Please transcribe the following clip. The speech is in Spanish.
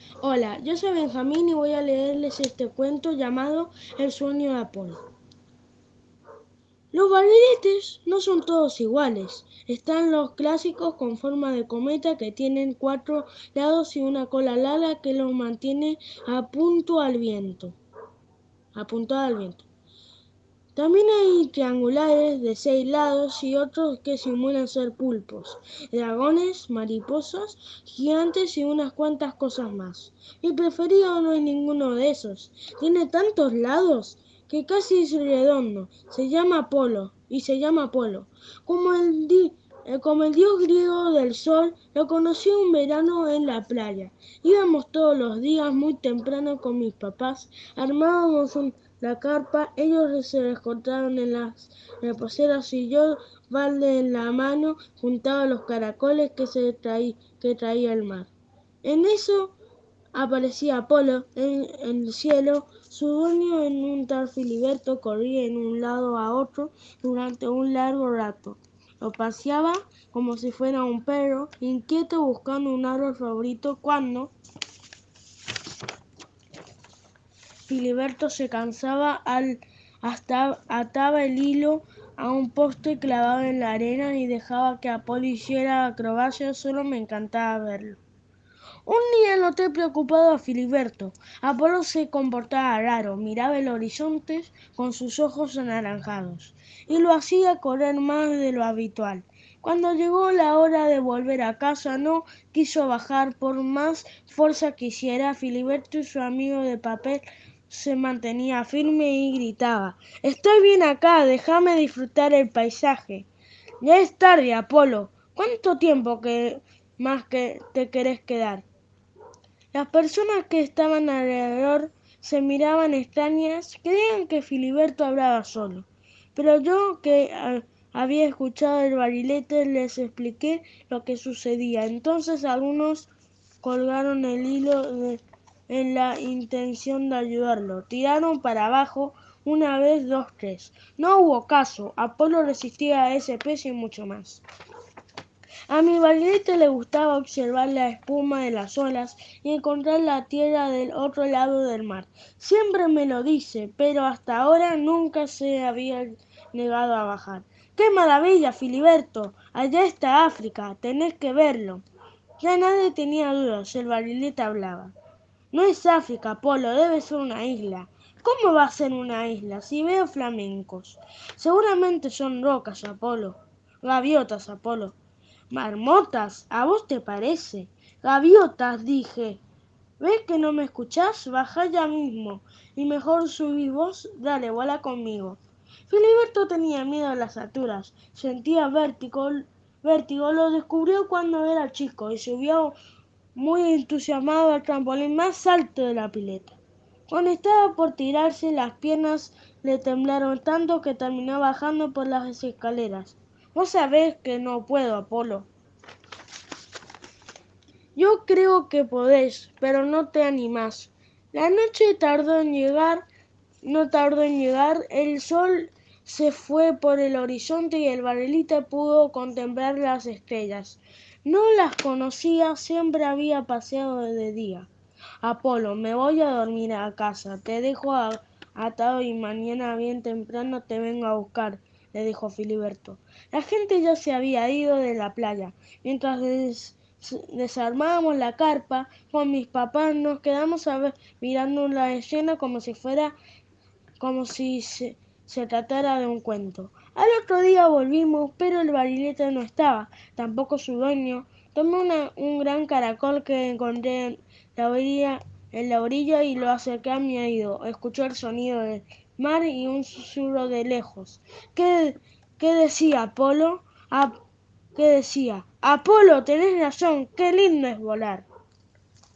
Hola, yo soy Benjamín y voy a leerles este cuento llamado El sueño de Apolo. Los barriletes no son todos iguales. Están los clásicos con forma de cometa que tienen 4 lados y una cola larga que los mantiene apuntado al viento. También hay triangulares de 6 lados y otros que simulan ser pulpos, dragones, mariposas, gigantes y unas cuantas cosas más. Mi preferido no es ninguno de esos. Tiene tantos lados que casi es redondo. Se llama Apolo y se llama Apolo. Como el dios griego del sol, lo conocí un verano en la playa. Íbamos todos los días muy temprano con mis papás, armábamos la carpa, ellos se escondaron en las reposeras y yo, balde en la mano, juntaba los caracoles que traía el mar. En eso aparecía Apolo en el cielo, su dueño en un tal Filiberto corría de un lado a otro durante un largo rato. Lo paseaba como si fuera un perro, inquieto buscando un árbol favorito cuando Filiberto se cansaba hasta ataba el hilo a un poste clavado en la arena y dejaba que Apolo hiciera acrobacias. Solo me encantaba verlo. Un día noté preocupado a Filiberto. Apolo se comportaba raro, miraba el horizonte con sus ojos anaranjados y lo hacía correr más de lo habitual. Cuando llegó la hora de volver a casa no quiso bajar por más fuerza que hiciera. Filiberto y su amigo de papel se mantenía firme y gritaba: «Estoy bien acá, déjame disfrutar el paisaje». «Ya es tarde, Apolo. ¿Cuánto tiempo más que te querés quedar?». Las personas que estaban alrededor se miraban extrañas, creían que Filiberto hablaba solo. Pero yo, que había escuchado el barilete, les expliqué lo que sucedía. Entonces algunos colgaron el hilo en la intención de ayudarlo. Tiraron para abajo una vez, dos, tres. No hubo caso. Apolo resistía a ese peso y mucho más. A mi barilete le gustaba observar la espuma de las olas y encontrar la tierra del otro lado del mar. Siempre me lo dice, pero hasta ahora nunca se había negado a bajar. ¡Qué maravilla, Filiberto! Allá está África, tenés que verlo. Ya nadie tenía dudas, el barilete hablaba. No es África, Apolo, debe ser una isla. ¿Cómo va a ser una isla si veo flamencos? Seguramente son rocas, Apolo. Gaviotas, Apolo. Marmotas, ¿a vos te parece? Gaviotas, dije. ¿Ves que no me escuchás? Bajá ya mismo. Y mejor subí vos, dale, vuela conmigo. Filiberto tenía miedo a las alturas, sentía vértigo, lo descubrió cuando era chico y subió muy entusiasmado al trampolín más alto de la pileta. Cuando estaba por tirarse, las piernas le temblaron tanto que terminó bajando por las escaleras. Vos sabés que no puedo, Apolo. Yo creo que podés, pero no te animás. La noche no tardó en llegar, el sol se fue por el horizonte y el barilete pudo contemplar las estrellas. No las conocía, siempre había paseado de día. Apolo, me voy a dormir a casa, te dejo atado y mañana bien temprano te vengo a buscar, le dijo Filiberto. La gente ya se había ido de la playa. Mientras desarmábamos la carpa, con mis papás nos quedamos mirando la escena como si se tratara de un cuento. Al otro día volvimos, pero el barilete no estaba, tampoco su dueño. Tomé un gran caracol que encontré en la orilla y lo acerqué a mi oído. Escuché el sonido del mar y un susurro de lejos. ¿Qué decía Apolo? ¿Qué decía? Apolo, tenés razón, qué lindo es volar.